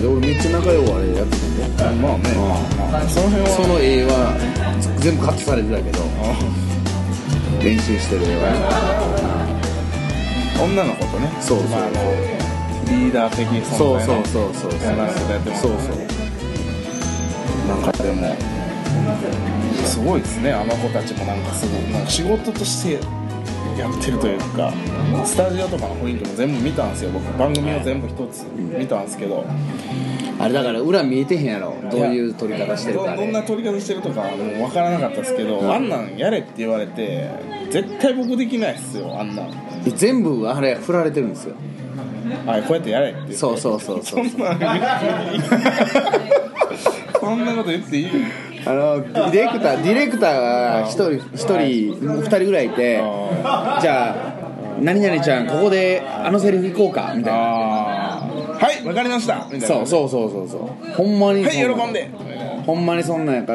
で俺めっちゃ仲良いあれやってたんで、 まあね、その辺はその絵は全部カットされてたけど練習してる絵は女の子とね、 そうそう、 まあ、リーダー的存在のそう女の子とやってますそうなんかでもすごいですね、あの子たちもなんかすごいなんか仕事としてやってるというか、スタジオとかの雰囲気も全部見たんですよ、僕番組を全部一つ見たんですけど、 あれだから裏見えてへんやろ、どういう撮り方してるか。 どんな撮り方してるとかもう分からなかったですけど、あんなんやれって言われて絶対僕できないっすよ、あんなん全部あれ振られてるんですよ。 こうやってやれって言って、 そうそんなこと言っていいディレクターが1人2人ぐらいいて、じゃあ何々ちゃんここであのセリフ行こうかみたいな、 はいわかりましたみたいな、 そうほんまにはい喜んでほんまにそんなんやから、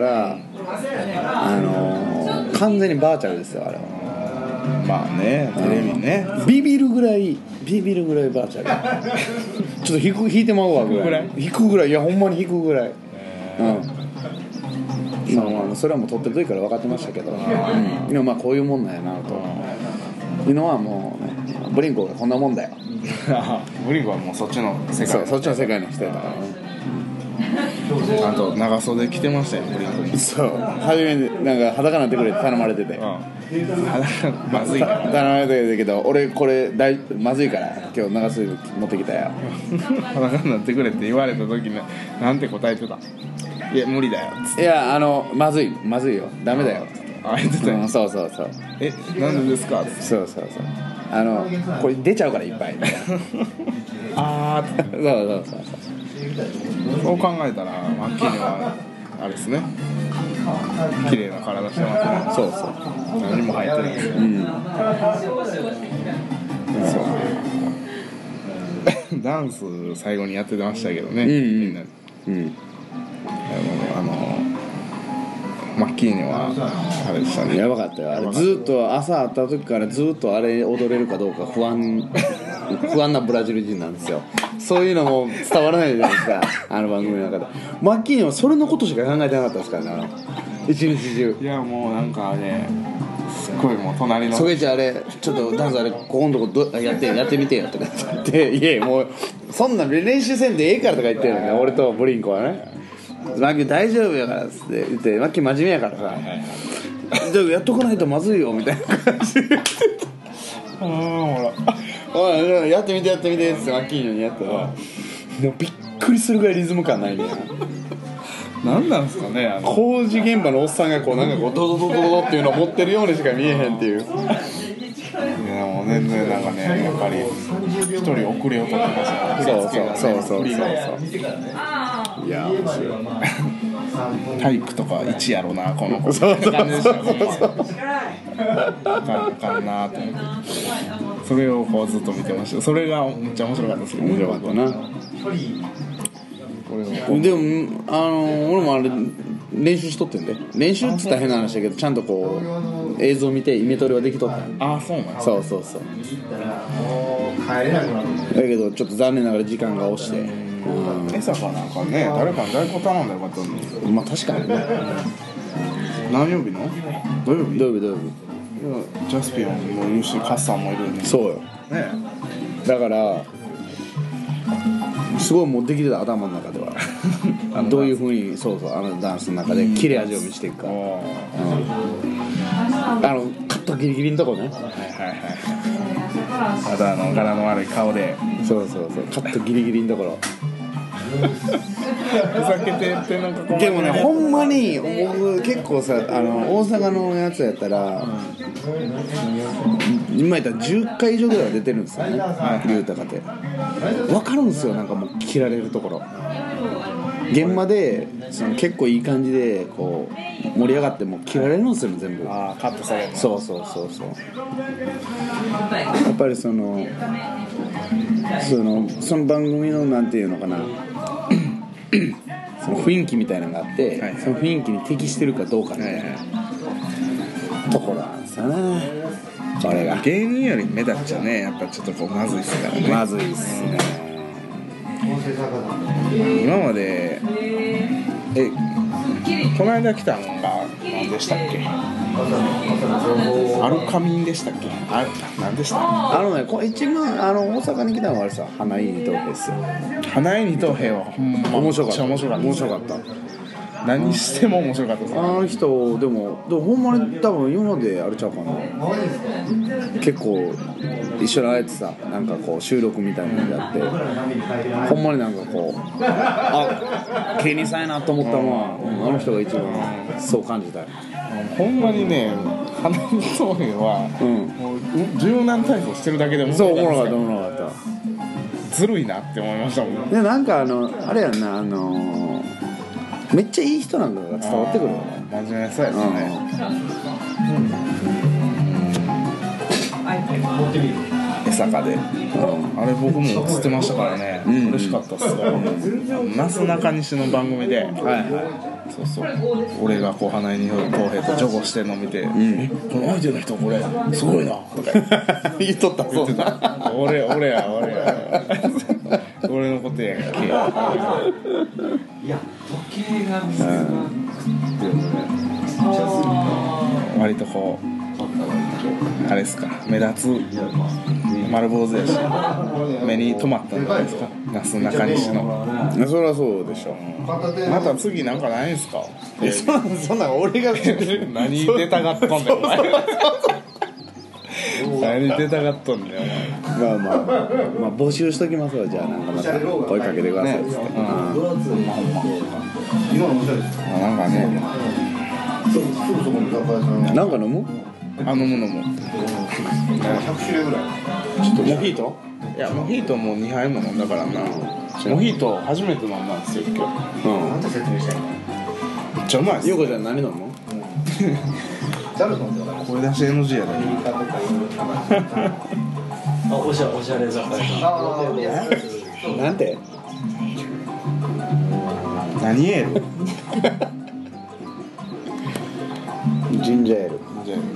完全にバーチャルですよあれは。 まあね、テレビね、 ビビるぐらいバーチャルちょっと引いてまうわぐらい引くぐらい、いやほんまに引くぐらい、それはもう撮ってる時から分かってましたけど、でもまあこういうもんなんやなというのはもう、ね、ブリンコがこんなもんだよブリンコはもうそっちの世界、 そっちの世界の人だからね。 あと長袖着てましたよ、ブリンコに。 そう初めになんか裸になってくれって頼まれてて、 まずいから頼まれてたけど、俺これまずいから今日長袖持ってきたよ裸になってくれって言われた時になんて答えてた？いや無理だよっつって、 いやまずいよダメだよ、 言ってたよ、 そうなんでですかっつって、 そうこれ出ちゃうからいっぱいみたいなあーってそう考えたらマッキーにはあれですね、綺麗な体してますね。 そう何も入ってないですよ、そうダンス最後にやってましたけどね、みんなマッキーニはあれでしたね、 やばかったよあれ。ずっと朝会った時からずっとあれ踊れるかどうか不安なブラジル人なんですよ。そういうのも伝わらないじゃないですかあの番組の中で。マッキーニはそれのことしか考えてなかったですからね、一日中。 いやもうなんかね、すっごいもう隣のそげちゃあれちょっとダンスあれここのとこやってみてよとか言って、いやもうそんな練習せんでええからとか言ってるのね、俺とブリンコはね。マッキー大丈夫やからっつって言って、マッキー真面目やからさ、じゃあやっとかないとまずいよみたいな感じでほらやってみてってマッキーにやったらもうびっくりするぐらいリズム感ないね。 何なんですかね、 工事現場のおっさんがこうなんかこうドドドドドっていうのを持ってるようにしか見えへんっていう。 いやもう全然なんかね、やっぱり一人遅れを取ってましたね。 そういや面白い。 体育とか1やろなこの子、 そう感じでしたね。あかんなって思って、それをこうずっと見てました。それがめっちゃ面白かったですけど、 面白かったな。 これをでも俺もあれ練習しとってんで、練習っつったら変な話だけどちゃんとこう映像見てイメトレはできとったん。 ああそうなんそうだけどちょっと残念ながら時間が押して、 餌かなんかね、誰かに代行頼んだらよかったんですけど、 まあ確かにね。 何曜日の？土曜日？ 土曜日ジャスピオンもいるしカッサンもいるんで、 そうよね、 だからすごいもうできてた、頭の中ではどういう風にあのダンスの中で切れ味を見せていくか、カットギリギリのとこね、 あと柄の悪い顔で、 そうカットギリギリのところふざけてってなんかこう、 でもねほんまに僕結構さ大阪のやつやったら、今言ったら10回以上ぐらいは出てるんですよね、龍高って分かるんですよ。なんかもう切られるところ、現場で結構いい感じでこう盛り上がっても切られるんですよ全部。 カットされる。 そうやっぱりその番組のなんていうのかなその雰囲気みたいなのがあって、その雰囲気に適してるかどうかみたいなところなんですよね。これが芸人より目立っちゃね、やっぱちょっとこうまずいっすからね。 まずいっすね。 今までこの間来たのが何でしたっけ、アルカミンでしたっけ、何でした一番大阪に来たのはあれさ、花井二等兵ですよ。 花井二等兵はほんま面白かった。 面白かった。何しても面白かったです。 あの人でもほんまに多分今まであれちゃうかな、結構一緒に会えてさ、なんかこう収録みたいなのやって、ほんまになんかこう芸人さんやなと思ったのは、あの人が一番そう感じたよ。 ほんまにね、花井二等兵は、もう柔軟体操してるだけでもそう、おもろかったずるいなって思いましたもん。 で、なんかあれやんな、めっちゃいい人なんだが伝わってくるよね。 真面目そうやつね。江坂で、あれ僕も映ってましたからね、嬉しかったっすわ。なすなかにしの番組で、そうそう、俺がこう花井二等兵とジョゴしてるのを見て、この相手の人これすごいなとか言っとった。そうだ。俺や俺のことやんけ。いや時計が割とこうあれですか、目立つ丸坊主やし目に留まったんじゃないですか、なすなかにしの。 そりゃそうでしょ。 また次なんかないんすか。 そんなん俺が知ってる。 何出たがっとんねんお前。何出たがっとんねんお前。 まあ募集しときますわ。じゃあなんかまた声かけてくださいっつって。 なんかね、 なんか飲む？ 飲む100 種類ぐらい。ちょっとモヒート？ いや、モヒートも2杯も飲んだからな。モヒート初めて飲んだんですよ今日。 なんて説明したいの？ めっちゃうまいっす。 ゆうこちゃん何飲むの？ 声出し NG やで。 おしゃれだ。 なんて？ 何エール？ ジンジャーエール。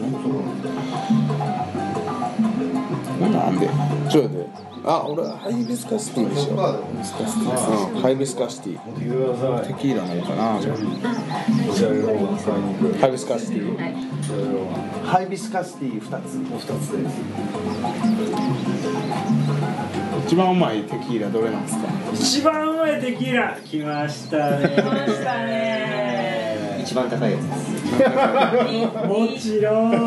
なんで？ ちょっと待って。俺はハイビスカスティーでしょ。ハイビスカスティー。 テキーラのかな。 ハイビスカスティー。ハイビスカスティー2つです。 一番うまいテキーラどれなんですか？ 一番うまいテキーラ来ましたね。 一番高いやつです。 もちろん。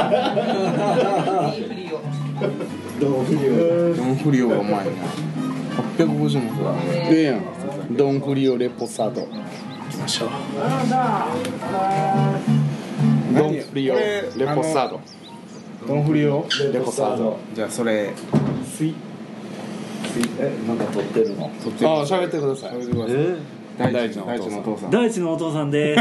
ドンフリオがうまいな。850円だ。 ええやん。ドンフリオレポサード。 行きましょう。 ドンフリオレポサード。 ドンフリオレポサード。 じゃあそれなんか撮ってるの？喋ってください。 喋ってください。大地のお父さん。 大地のお父さんです。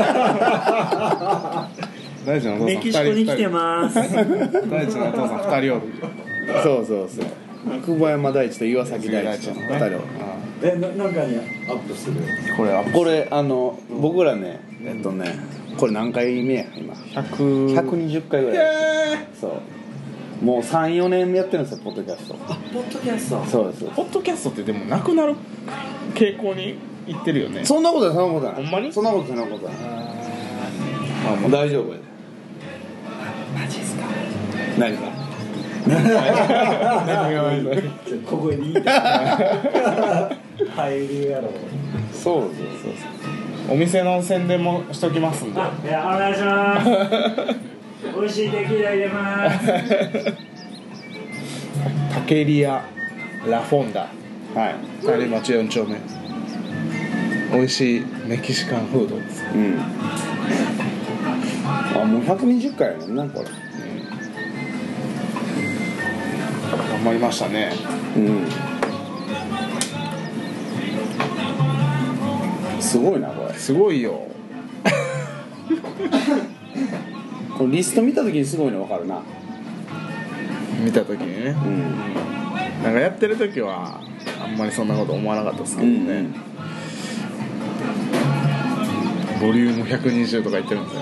大地のお父さん。 メキシコに来てます。 大地のお父さん2人おる。 そう。久保山大地と岩崎大地の2人おる。 なんかねアップする。 これ僕らねこれ何回目や今120回ぐらい。そうもう 3,4 年やってるんですよポッドキャスト。 ポッドキャスト。 そうです。 ポッドキャストってでもなくなる傾向にいってるよね。 そんなことない。 ほんまに？ そんなことない。もう大丈夫やで。 マジっすか。 何かここにいた。入るやろ。 そうお店の宣伝もしときますんで。 お願いします。美味しいテキーラ入れます。 タケリアラフォンダ。 はい。 帰り町4丁目。美味しいメキシカンフードです。 もう120回やねんなこれ。 頑張りましたね。 すごいなこれ。 すごいよ。 このリスト見た時にすごいの分かるな。 見た時にね。なんかやってる時はあんまりそんなこと思わなかったですけどね。ボリューム120とか言ってるんですよ。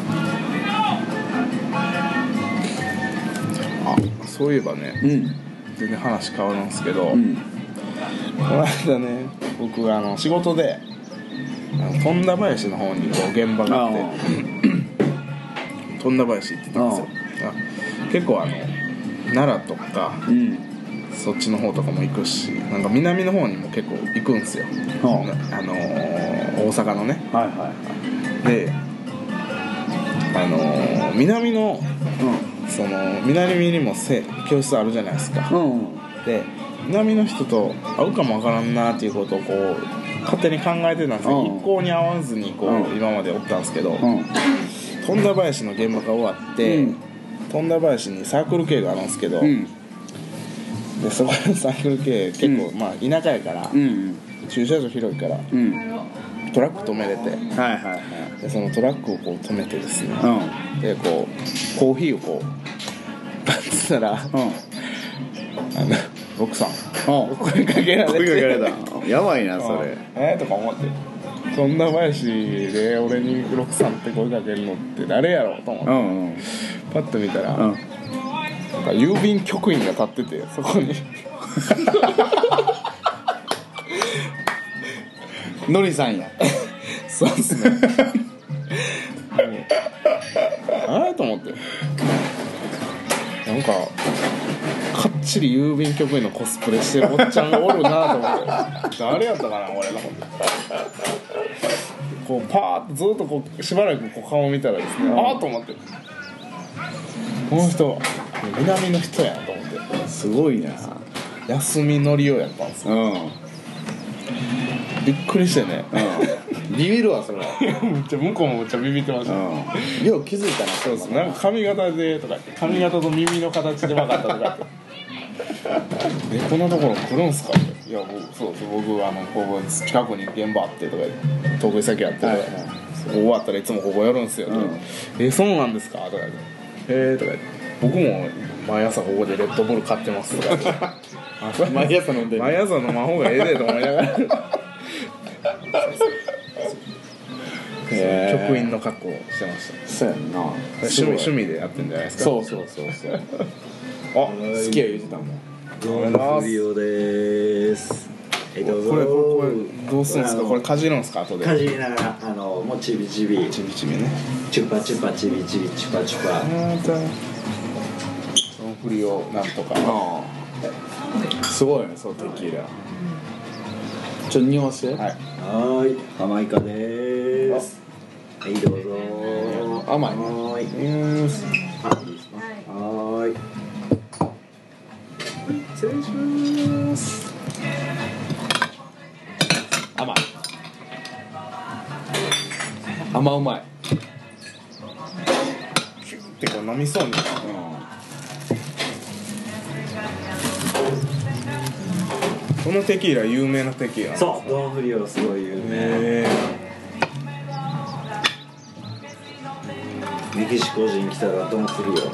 そういえばね、 全然話変わるんですけど、 うん、 この間ね僕仕事で富田林の方にこう現場があって富田林行ってたんですよ。結構奈良とか、 うん、 そっちの方とかも行くし、なんか南の方にも結構行くんですよ、大阪のね。 はいはいはい。 で南の、その南にも教室あるじゃないですか、で南の人と会うかもわからんなっていうことをこう勝手に考えてたんですけど、一向に会わずにこう、今までおったんですけど、富田林の現場が終わって、富田林にサークル系があるんですけど、でそこのサークル系結構、まあ田舎やから、駐車場広いから、トラック止めれて、でそのトラックをこう止めてですね、でこうコーヒーをこうバッつったら、奥さん声かけられたやばいなそれ。 とか思って、富田林で俺にロクさんって声かけるのって誰やろうと思って、パッと見たら、なんか郵便局員が立ってて、そこにのりさんや。 そうっすねあれと思って、なんかかっちり郵便局員のコスプレしてるおっちゃんがおるなと思って誰やったかな俺と思って、こうパーッとずっとこうしばらくこう顔見たらですね、あーと思って、この人南の人やと思って、 すごいな。 休みのりおやったんですよ、びっくりしてね、 ビビるわそれ。 めっちゃ向こうもめっちゃビビってました、 よう気づいたな。 そうです、なんか髪型でとか言って、髪型と耳の形で分かったとか言ってこんなところ来るんすかって、いやそう僕ここ近くに現場あってとか言って、得意先あってとか、終わったらいつもここ寄るんすよとか、そうなんですかとか言って、へーとか言って、僕も毎朝ここでレッドブル買ってますとか言って毎朝飲んでる。 毎朝飲まん方がええでと思いながら局員の格好をしてました。 そうやんな。 趣味でやってんじゃないですか。 そうあ、好きや言ってたもん。 どうもフリオです。どうぞ。 これどうするんですか。これかじるんですか。後でかじりながらもうちびちびね、 チュパチュパちびちびチュパチュパ。 そのフリオなんとか。 すごいね、そうテキーラ。ちょっと匂わせ。 はい。浜イカです。はいどうぞ。 甘いね。 はいいいですか。はい。失礼します。 甘うまい。 キュッてこう飲みそうに。このテキーラ有名なテキーラ。 そう、ドンフリオすごい有名。メキシコ人来たらドンフリオ。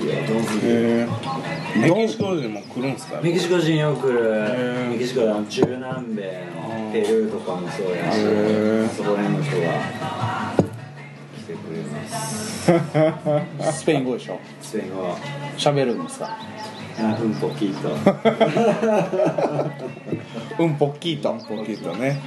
メキシコ人も来るんすか。 メキシコ人よく来る。メキシコの中南米のペルーとかもそうやし、そこら辺の人が来てくれます。 スペイン語でしょ。 スペイン語喋るんですか。 うんぽきーとうんぽっきーとね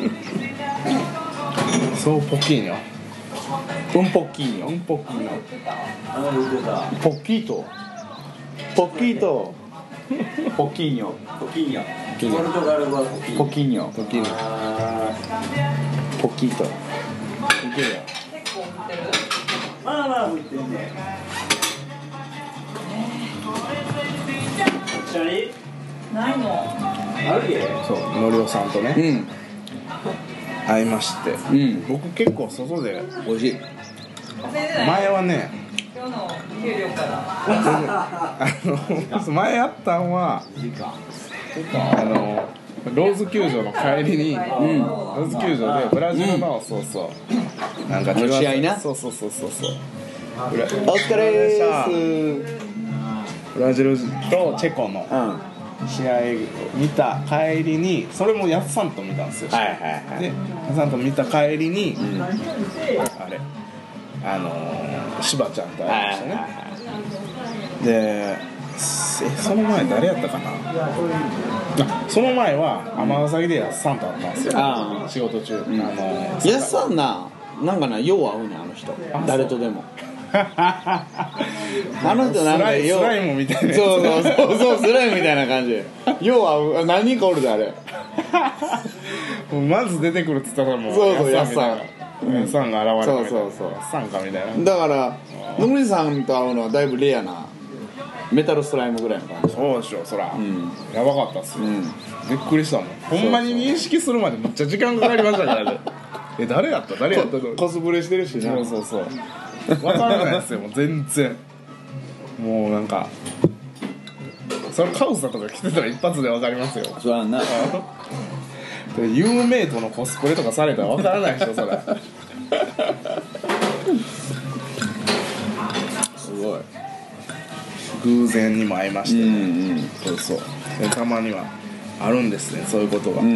そうポッキーニョうんぽっきーニョ言ってたポッキートポッキーニョポルトガル語はポキーニョポッキーニョポッキートいけるやん。 まあ向いてんね。 ないの。 あるげ。 そうのりおさんとね、会いまして、僕結構外で美味しい。 前はね今日の給料から。 前あったんはローズ球場の帰りに、ローズ球場でブラジルの、そうなんか試合な。 そうお疲れーす。 ブラジルとチェコの試合を見た帰りに、それもやっさんと見たんですよ。でやっさんと見た帰りに、あれしばちゃんと会いましたね。でその前誰やったかな。あ、その前は尼崎でやっさんと会ったんですよ。 あ仕事中、 やっさんなんかな、よう合うねあの人、誰とでも。あの人なんかようスライムみたいな。 そうスライムみたいな感じでよう合う。何人かおるであれ。 もうまず出てくるっつったらもうそうやっさんやっさんが現れたみたいな。 そうやっさんかみたいな。 だから野村さんと会うのはだいぶレアなメタルスライムぐらいの感じ。 そうでしょ、そら、 んやばかったっすよ、 うんびっくりしたもん。ほんまに認識するまでめっちゃ時間かかりましたからね。誰やったとコスプレしてるしな。 そう分からないですよ、もう全然。もうなんかそれカウサとか着てたら一発で分かりますよ。 そうやんな。 有名とのコスプレとかされたら分からないでしょ、それ。 すごい。 偶然にも会いましてね、 そうでたまにはあるんですね、そういうことが。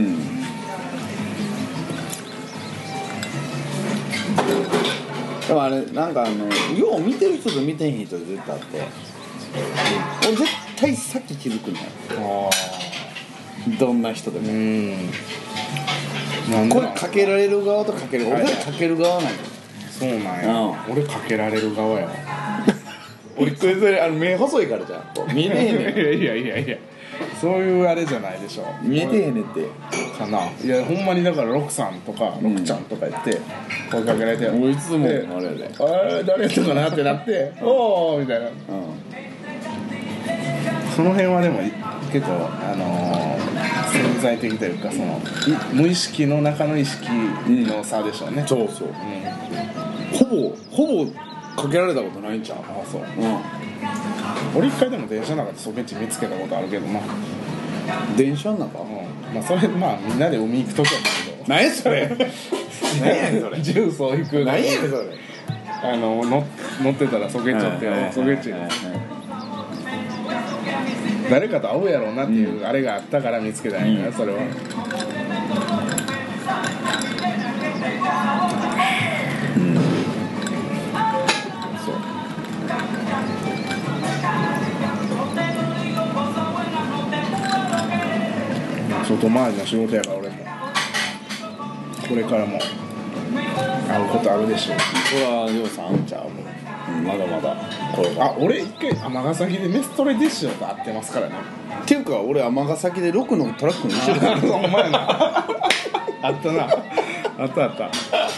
でもあれなんかよう見てる人と見てへん人絶対あって、俺絶対さっき気づくんだよ、どんな人でも。 なんでこれかけられる側とかける側、 はい俺かける側なんよ。 そうなんや、俺かけられる側やわ。 俺それ目細いからじゃん、こう見えてへんねん。 いやそういうあれじゃないでしょ。 見えてへんねんって。 かな。いやほんまにだからロクさんとかロクちゃんとか言って声かけられて、 もういつもであれやで。 あれ誰やったかなってなっておおみたいな。その辺はでも結構潜在的というか、その無意識の中の意識の差でしょうね。 そう、ほぼかけられたことないんちゃう。 あ、そう。俺一回でも電車の中でソケッチ見つけたことあるけどな。 電車の中。 まあそれまあみんなで海行くときはだけど。 何やそれ。何やねんそれ。 重曹行く。 何やねんそれ。 乗ってたらソケッチってソケッチ誰かと会うやろうなっていうあれがあったから見つけたんやな、それは。外回りの仕事やから俺もこれからも会うことあるでしょう。 それはりょうさんあんちゃう。まだまだこれあ、俺一回尼崎でメストレディッシュと会ってますからね。 っていうか俺尼崎で6のトラックに一緒だお前なあったな、あったタ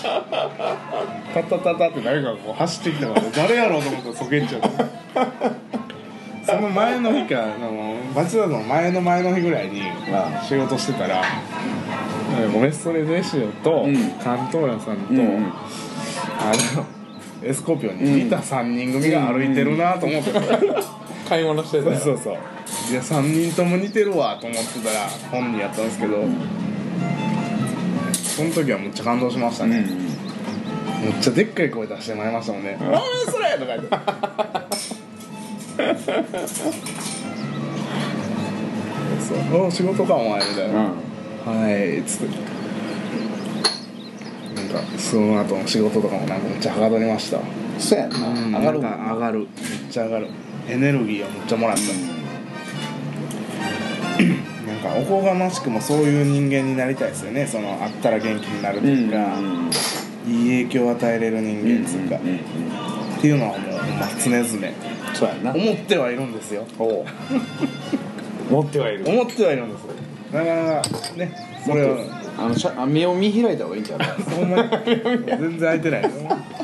タタタって誰かがこう走ってきたから誰やろうと思ったらソケンチョその前の日かバチダの前の日ぐらいに仕事してたらメストレディッシュと関東屋さんと、エスコーピオンにいた3人組が歩いてるなと思って、 買い物してたよ。 そういや3人とも似てるわと思ってたら本人やったんですけど、その時はめっちゃ感動しましたね、めっちゃでっかい声出してもらいましたもんね。ああそれとか言ってそうお仕事かお前みたいな、はいっつってなんかその後の仕事とかもなんかめっちゃはかどりました。 そうやんな、上がるもんな。 上がる、めっちゃ上がる、エネルギーをめっちゃもらった、なんかおこがましくもそういう人間になりたいですよね。その会ったら元気になるというか、いい影響を与えれる人間っていうか、っていうのはもう常々 そうやな、 思ってはいるんですよ。 持ってはいる。 思ってはいるんですよ。なかなかね、それは目を見開いた方がいいんちゃう。 ほんまに全然開いてないです。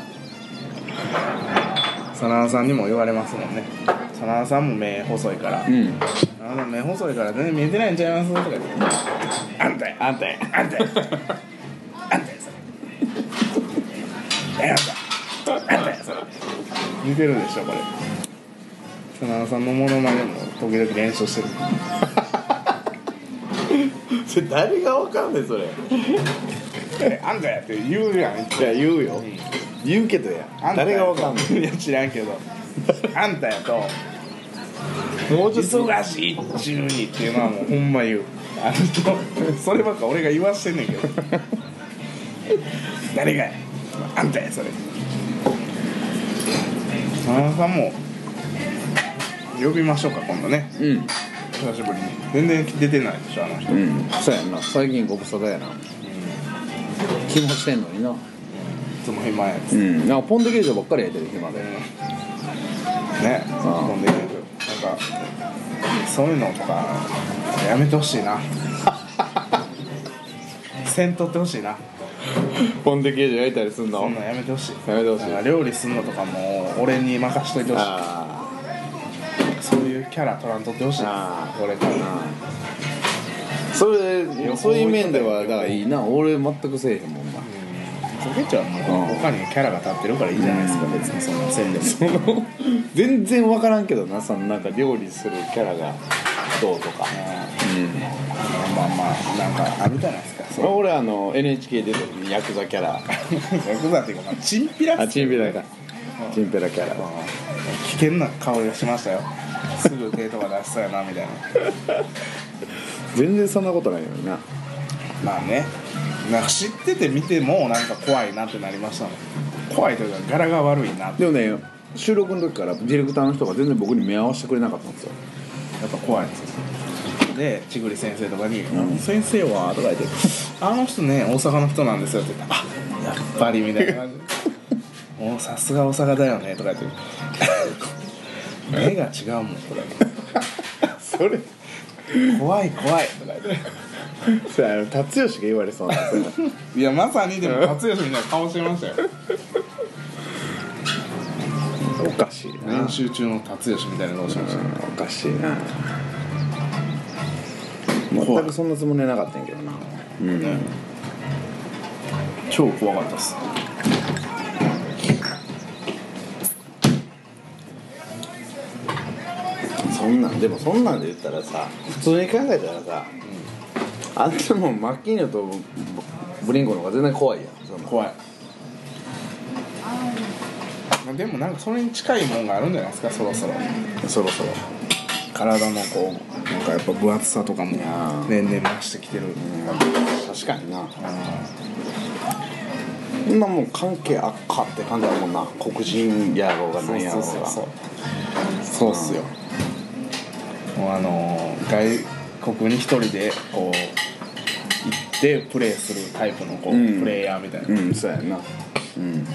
真田さんにも言われますもんね。真田さんも目細いから、目細いから全然見えてないんちゃいますとか言って、あんたやあんたやあんたやあんたやそれあんたやそれ似てるでしょこれ。真田さんのモノマネも時々練習してる。 それ誰がわかんねんそれ。 あんたやって言うやん。 いや言うよ、言うけどや、誰がわかんねん。 いや知らんけどあんたやともうちょっと忙しいっちゅうにっていうのはもうほんま言う。そればっか俺が言わしてんねんけど誰がやあんたやそれ。真田さんも呼びましょうか今度ね。 うん久しぶりに。全然出てないでしょあの人。 うんそうやんな最近ご無沙汰やな気もしてんのにな。 いつも暇やつ。 うんなんかポンデケージばっかりやってる暇でね。ほんでなんかそういうのとかやめてほしいな。せんとってほしいな。 ポンデケージ焼いたりすんのそんなんやめてほしい。 やめてほしいなんか料理すんのとかも俺に任しといてほしい。 あそういうキャラ取らんとってほしい。 あ俺から。 それそういう面ではだからいいな俺全くせえへんもんなコケチはもう他にキャラが立ってるからいいじゃないですか、別にそんなせんでも。 その全然分からんけどなそのなんか料理するキャラがどうとかまあまあなんかあるじゃないですか。そう俺NHK 出た時にヤクザキャラヤクザっていうか、まあ、チンピラっすチンピラかチンピラキャラ危険な香りがしましたよ。すぐ手とか出しそうやなみたいな。 全然そんなことないよなまあね、なんか知ってて見てもなんか怖いなってなりましたもん。怖いというか柄が悪いなって。 でもね収録の時からディレクターの人が全然僕に目合わせてくれなかったんですよやっぱ怖いですよ。でちぐり先生とかに「先生は?」とか言って「あの人ね大阪の人なんですよ」って言って「あやっぱり」みたいな感じで「もうさすが大阪だよね」とか言って「目が違うもん」とか言ってそれ 「怖い怖い」とか言ってそれ達吉が言われそうなんですよいやまさにでも達吉みたいな顔してましたよ。 おかしいな練習中の達吉みたいな顔してましたよ。 おかしいな全くそんなつもりはなかったんやけどなね、超怖かったっす。 そんなんでもそんなんで言ったらさ普通に考えたらさ、あんたもマッキーニョとブリンコの方が全然怖いやんその怖い。まあでもなんかそれに近いもんがあるんじゃないですか、そろそろ。 そろそろ体のこうなんかやっぱ分厚さとかも年々増してきてる。 確かにな今もう関係悪化って感じだもんな黒人やろうが何やろうがそうっすよ。もう外国に一人でこう行ってプレーするタイプのこう、プレイヤーみたいな。 うんそうやんなうん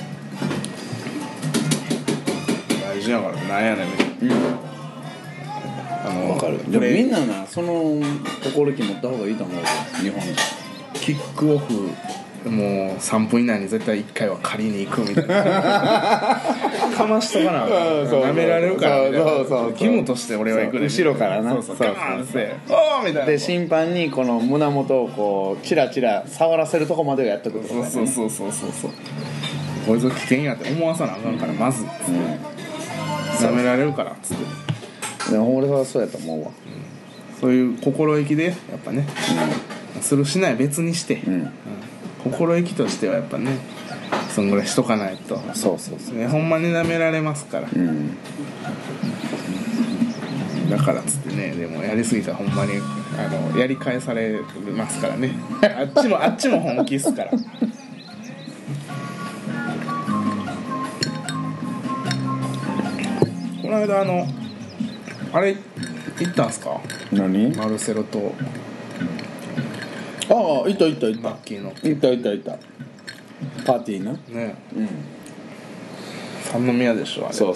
大事やからなんやねんみたいな。 わかるでもみんななその心意気持った方がいいと思うよ日本人キックオフもう3分以内に絶対1回は借りに行くみたいなかましとかななめられるからみたいなそう義務として俺は行くね後ろからなそうガーンって「おー!」みたいなで審判にこの胸元をこうチラチラ触らせるとこまではやっとくとかねそうこいつ危険やって思わさなあかんからまずなめられるからっつってでも俺はそうやと思うわそういう心意気でやっぱね、するしない別にして、心意気としてはやっぱねそんぐらいしとかないとそうね、ほんまに舐められますから、だからっつってねでもやりすぎたらほんまにやり返されますからねあっちも本気っすからこの間あれ行ったんすか何マルセロとああいたマッキーのいたパーティーなね三宮でしょあれそう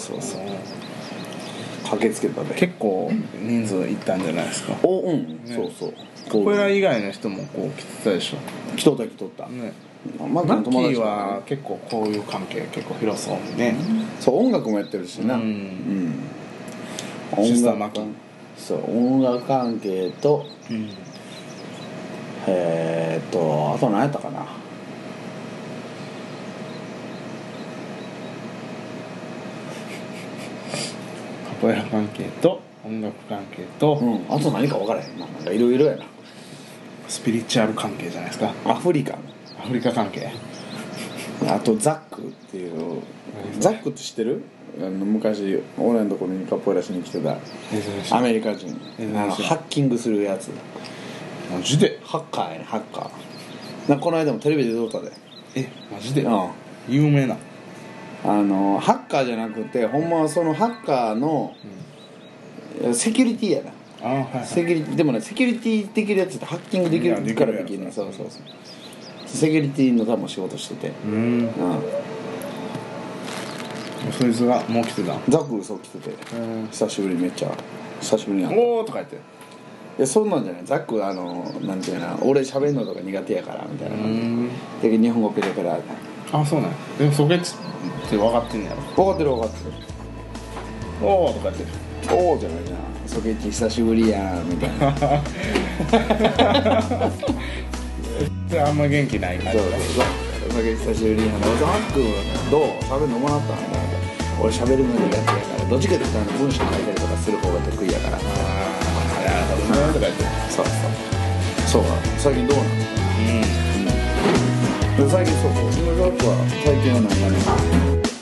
駆けつけたで結構人数いったんじゃないですかそうこれら以外の人もこう来てたでしょ来とったねママッキーは結構こういう関係結構広そうにねそう音楽もやってるしなシスターマッキーそう音楽関係とあと何やったかなカポエラ関係と音楽関係と、 あと何か分からへんななんかいろいろやなスピリチュアル関係じゃないですかアフリカ関係あとザックっていうザックって知ってる昔俺のところにカポエラしに来てたアメリカ人ハッキングするやつマジでハッカーやねハッカーなんかこの間もテレビで撮ったでマジでうん有名なハッカーじゃなくてほんまはそのハッカーの、 セキュリティやな。 ああ、はい、 セキュリティでもね、セキュリティできるやつってハッキングできるからできるね。そうそうそう。セキュリティの多分仕事してて。 そいつがもう来てた。 ザク嘘来てて、久しぶり、めっちゃ久しぶりに会った。 おーとか言って。 いやそんなんじゃない。ザックなんていうな、俺喋るのとか苦手やからみたいな感じで日本語ペラペラ。 あ、そうなんや。でもソケツって分かってんねやろ。 分かってる分かってる。 おーとか言って。 おーじゃないな、ソケッチ久しぶりやんみたいな。 であんま元気ない感じ。 そうそうそう、ソケッチ久しぶりやん。ザックどう喋るのもらったのみたいな。俺喋るの苦手やからどっちかというと文章書いたりとかする方が得意やから。 なるほどねとか言って。 そう最近どうなの。最近そうザックは最近はなんかね、